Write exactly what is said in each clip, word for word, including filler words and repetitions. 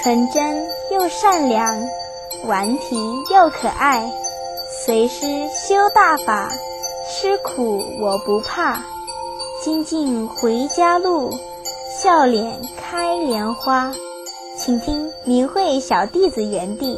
纯真又善良，顽皮又可爱，随师修大法，吃苦我不怕，精进回家路，笑脸开莲花。请听明慧小弟子园地。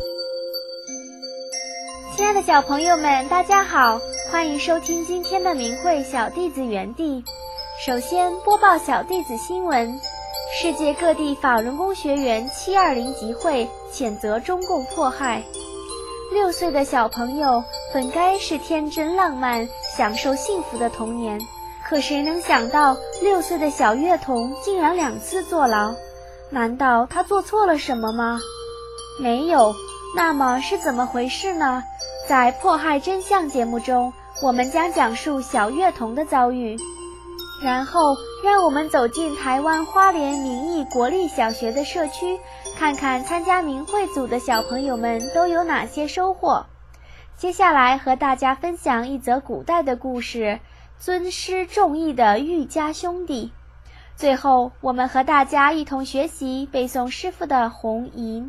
亲爱的小朋友们，大家好，欢迎收听今天的明慧小弟子园地。首先播报小弟子新闻。世界各地法轮功学员七二零集会谴责中共迫害。六岁的小朋友本该是天真浪漫、享受幸福的童年，可谁能想到六岁的小乐童竟然两次坐牢？难道他做错了什么吗？没有。那么是怎么回事呢？在迫害真相节目中，我们将讲述小乐童的遭遇。然后让我们走进台湾花莲明义国立小学的社区，看看参加明慧组的小朋友们都有哪些收获。接下来和大家分享一则古代的故事，尊师重义的玉家兄弟。最后我们和大家一同学习背诵师父的红吟。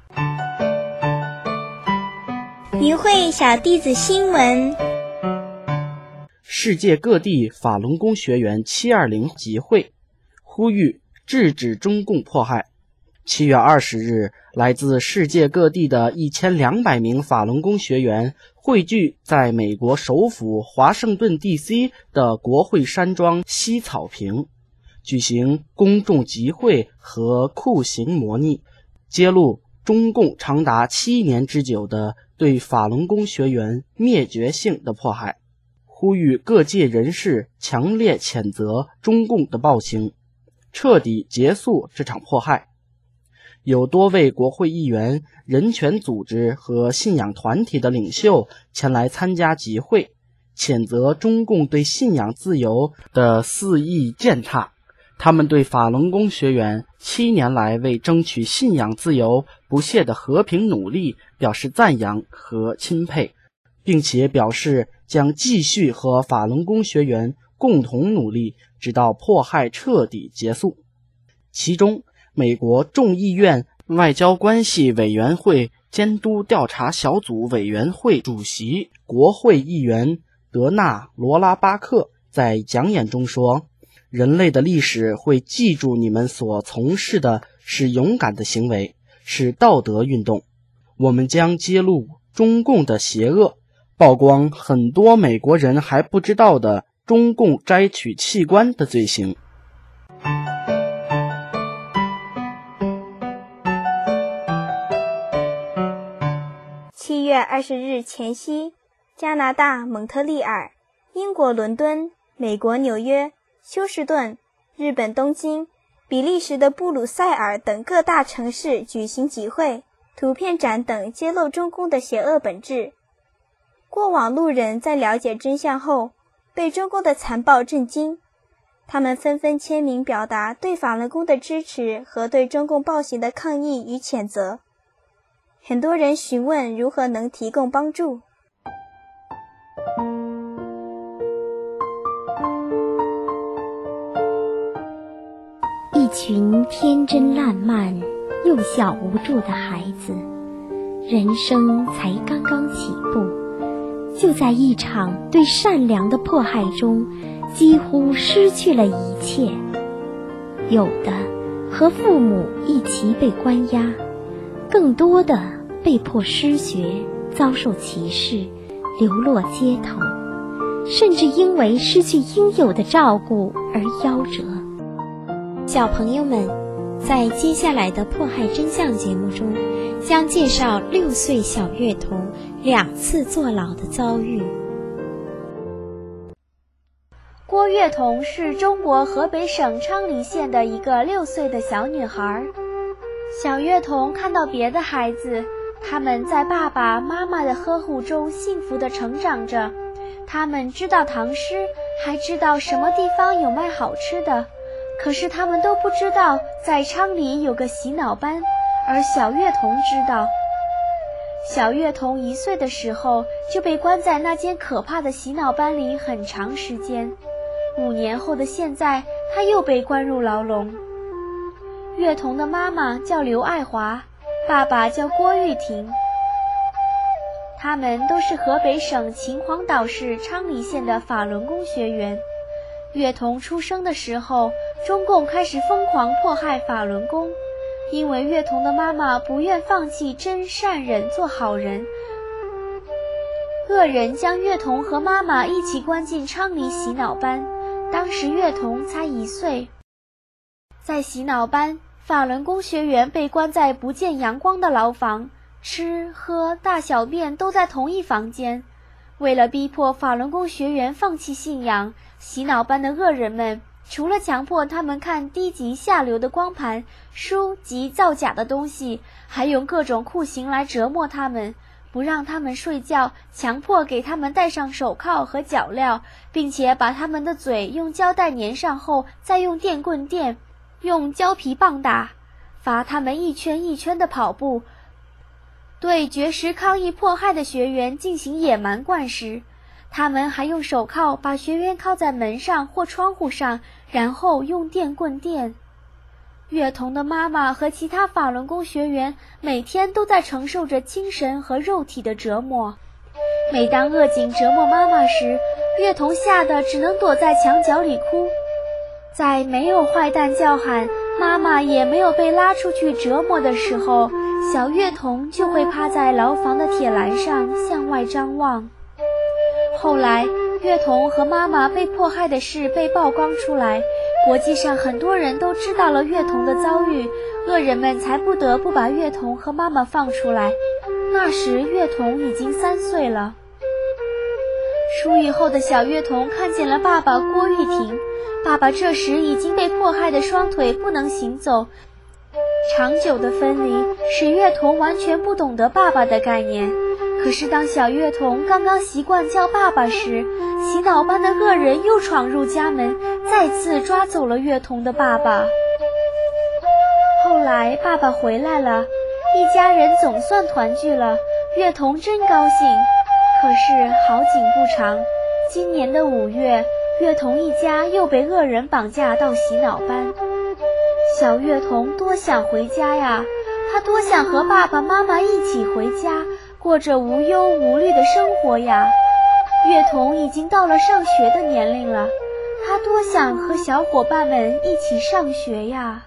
明慧小弟子新闻。 世界各地法轮功学员七二零集会，呼吁制止中共迫害。七月二十日，来自世界各地的一千两百名法轮功学员汇聚在美国首府华盛顿 D C 的国会山庄西草坪，举行公众集会和酷刑模拟，揭露中共长达七年之久的对法轮功学员灭绝性的迫害，呼吁各界人士强烈谴责中共的暴行，彻底结束这场迫害。有多位国会议员、人权组织和信仰团体的领袖前来参加集会，谴责中共对信仰自由的肆意践踏。他们对法轮功学员七年来为争取信仰自由不懈的和平努力表示赞扬和钦佩，并且表示将继续和法轮功学员共同努力，直到迫害彻底结束。其中，美国众议院外交关系委员会监督调查小组委员会主席国会议员德纳·罗拉巴克在讲演中说，人类的历史会记住你们所从事的是勇敢的行为，是道德运动。我们将揭露中共的邪恶，曝光很多美国人还不知道的中共摘取器官的罪行。 七月二十日前夕，加拿大蒙特利尔、英国伦敦、美国纽约、休斯顿、日本东京、比利时的布鲁塞尔等各大城市举行集会、图片展等，揭露中共的邪恶本质。过往路人在了解真相后，被中共的残暴震惊，他们纷纷签名表达对法轮功的支持和对中共暴行的抗议与谴责。很多人询问如何能提供帮助。 一群天真烂漫、幼小无助的孩子，人生才刚刚起步，就在一场对善良的迫害中，几乎失去了一切。有的和父母一起被关押，更多的被迫失学，遭受歧视，流落街头，甚至因为失去应有的照顾而夭折。 小朋友们，在接下来的迫害真相节目中，将介绍六岁小乐童两次坐牢的遭遇。 郭乐童是中国河北省昌黎县的一个六岁的小女孩。小乐童看到别的孩子，他们在爸爸妈妈的呵护中幸福地成长着，他们知道唐诗，还知道什么地方有卖好吃的，可是他们都不知道在昌黎有个洗脑班，而小乐童知道。小乐童一岁的时候就被关在那间可怕的洗脑班里很长时间，五年后的现在，他又被关入牢笼。 乐童的妈妈叫刘爱华，爸爸叫郭玉婷。他们都是河北省秦皇岛市昌黎县的法轮功学员。乐童出生的时候，中共开始疯狂迫害法轮功，因为乐童的妈妈不愿放弃真善忍做好人，恶人将乐童和妈妈一起关进昌黎洗脑班，当时乐童才一岁。在洗脑班，法轮功学员被关在不见阳光的牢房，吃喝大小便都在同一房间。为了逼迫法轮功学员放弃信仰，洗脑班的恶人们除了强迫他们看低级下流的光盘、书及造假的东西，还用各种酷刑来折磨他们，不让他们睡觉，强迫给他们戴上手铐和脚镣，并且把他们的嘴用胶带粘上后，再用电棍电，用胶皮棒打，罚他们一圈一圈的跑步，对绝食抗议迫害的学员进行野蛮灌食。他们还用手铐把学员铐在门上或窗户上，然后用电棍电。乐童的妈妈和其他法轮功学员每天都在承受着精神和肉体的折磨。每当恶警折磨妈妈时，乐童吓得只能躲在墙角里哭。在没有坏蛋叫喊，妈妈也没有被拉出去折磨的时候，小乐童就会趴在牢房的铁栏上向外张望。后来，乐童和妈妈被迫害的事被曝光出来，国际上很多人都知道了乐童的遭遇，恶人们才不得不把乐童和妈妈放出来。那时乐童已经三岁了。出狱后的小乐童看见了爸爸郭玉婷，爸爸这时已经被迫害的双腿不能行走。长久的分离使乐童完全不懂得爸爸的概念。可是当小乐童刚刚习惯叫爸爸时，洗脑班的恶人又闯入家门，再次抓走了乐童的爸爸。后来爸爸回来了，一家人总算团聚了，乐童真高兴。可是好景不长，今年的五月，乐童一家又被恶人绑架到洗脑班。小乐童多想回家呀，他多想和爸爸妈妈一起回家，过着无忧无虑的生活呀。乐童已经到了上学的年龄了，他多想和小伙伴们一起上学呀。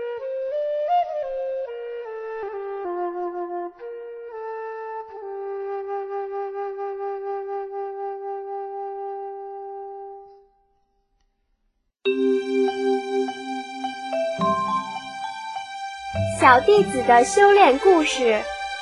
小弟子的修炼故事。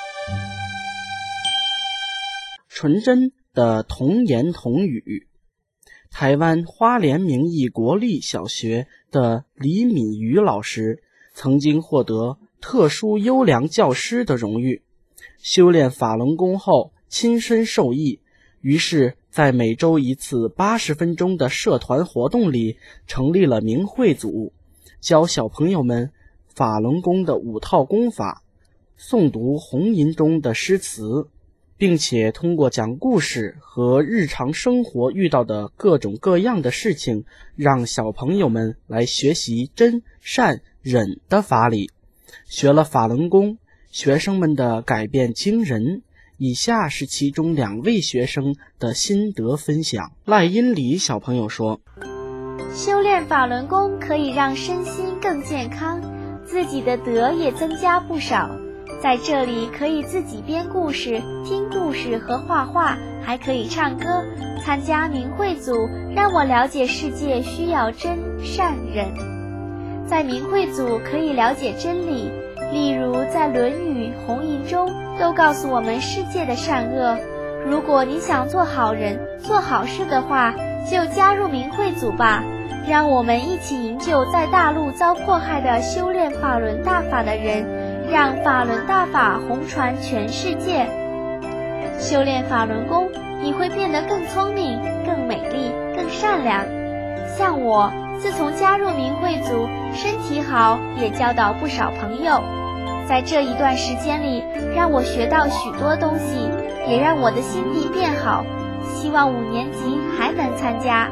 纯真的童言童语。台湾花莲明义国立小学的李敏瑜老师曾经获得特殊优良教师的荣誉，修炼法轮功后亲身受益，于是在每周一次八十分钟的社团活动里成立了明慧组，教小朋友们法轮功的五套功法，诵读红吟中的诗词，并且通过讲故事和日常生活遇到的各种各样的事情，让小朋友们来学习真善忍的法理。学了法轮功，学生们的改变惊人。以下是其中两位学生的心得分享。赖英里小朋友说， 修炼法轮功可以让身心更健康，自己的德也增加不少。在这里可以自己编故事、听故事和画画，还可以唱歌。参加明慧组让我了解世界需要真善忍。在明慧组可以了解真理，例如在《论语》《红吟》中都告诉我们世界的善恶。如果你想做好人、做好事的话，就加入明慧组吧。让我们一起营救在大陆遭迫害的修炼法轮大法的人，让法轮大法红传全世界。修炼法轮功，你会变得更聪明、更美丽、更善良。像我，自从加入明慧组，身体好，也交到不少朋友。在这一段时间里，让我学到许多东西，也让我的心地变好。希望五年级还能参加。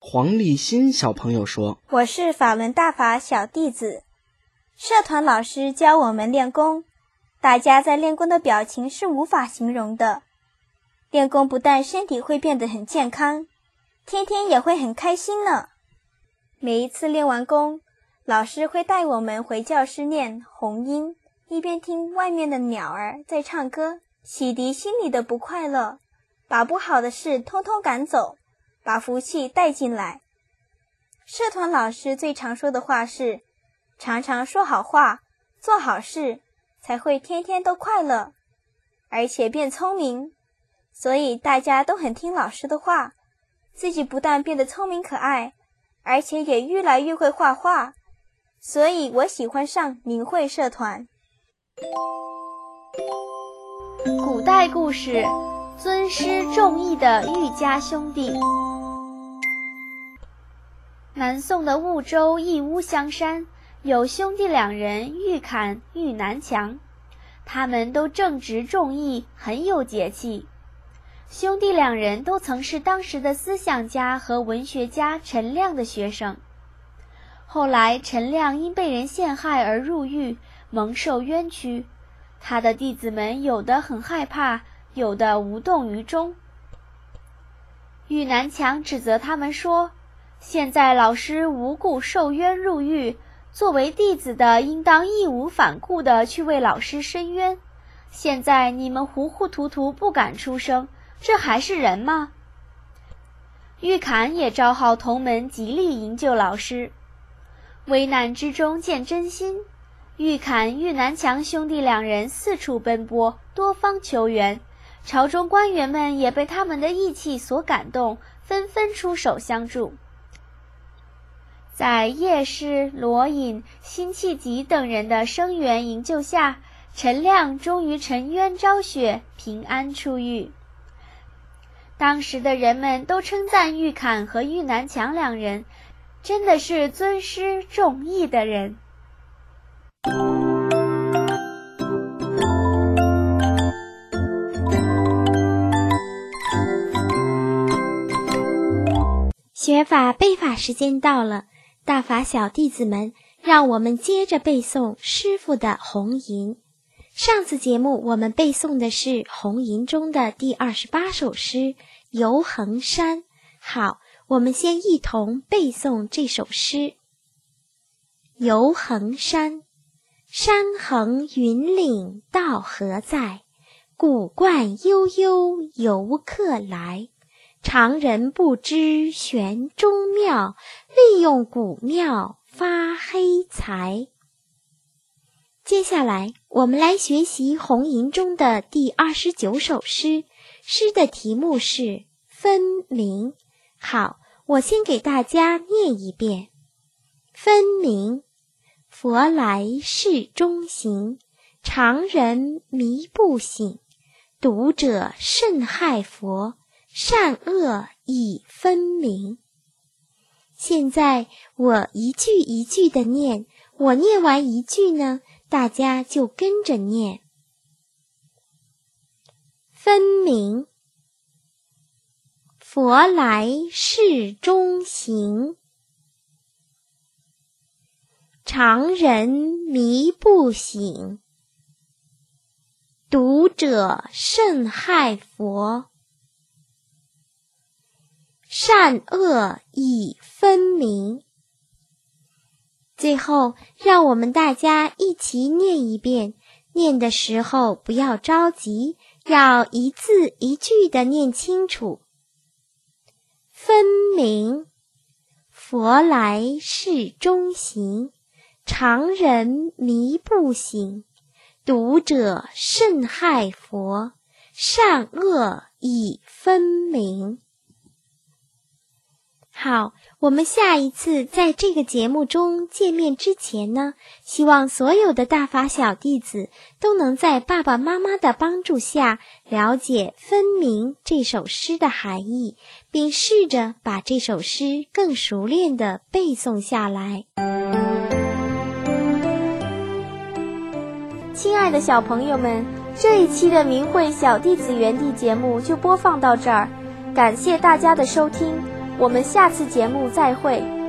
黄立新小朋友说： 我是法轮大法小弟子，社团老师教我们练功，大家在练功的表情是无法形容的。练功不但身体会变得很健康，天天也会很开心呢。每一次练完功，老师会带我们回教室念红音，一边听外面的鸟儿在唱歌，洗涤心里的不快乐，把不好的事通通赶走，把福气带进来。社团老师最常说的话是，常常说好话，做好事，才会天天都快乐，而且变聪明。所以大家都很听老师的话，自己不但变得聪明可爱，而且也越来越会画画。所以我喜欢上明慧社团。 古代故事，尊师重义的玉家兄弟。南宋的婺州义乌香山有兄弟两人，玉侃、玉南墙，他们都正直重义，很有节气。兄弟两人都曾是当时的思想家和文学家陈亮的学生。后来陈亮因被人陷害而入狱，蒙受冤屈，他的弟子们有的很害怕，有的无动于衷。玉南墙指责他们说，现在老师无故受冤入狱，作为弟子的应当义无反顾地去为老师伸冤，现在你们糊糊涂涂不敢出声，这还是人吗？玉侃也招号同门极力营救老师。危难之中见真心，玉侃、玉南墙兄弟两人四处奔波，多方求援，朝中官员们也被他们的义气所感动，纷纷出手相助。在叶氏、罗隐、辛弃疾等人的声援营救下，陈亮终于沉冤昭雪，平安出狱。当时的人们都称赞玉侃和玉南墙两人真的是尊师重义的人。 学法背法时间到了，大法小弟子们，让我们接着背诵师父的红吟。上次节目我们背诵的是红吟中的第二十八首诗《游衡山》。好，我们先一同背诵这首诗。游衡山，山横云岭道何在？古观悠悠游客来。常人不知玄中妙，利用古庙发黑财。接下来我们来学习红吟中的第二十九首诗，诗的题目是分明。好，我先给大家念一遍。分明，佛来世中行，常人迷不醒，读者甚害佛，善恶已分明。现在我一句一句的念，我念完一句呢，大家就跟着念。分明，佛来世中行，常人迷不醒，读者甚害佛，善恶已分明。最后，让我们大家一起念一遍，念的时候不要着急，要一字一句地念清楚。分明，佛来世中行，常人迷不醒，读者甚害佛，善恶已分明。好，我们下一次在这个节目中见面之前呢，希望所有的大法小弟子都能在爸爸妈妈的帮助下了解分明这首诗的含义，并试着把这首诗更熟练地背诵下来。 亲爱的小朋友们，这一期的明慧小弟子园地节目就播放到这儿，感谢大家的收听。 我们下次节目再会。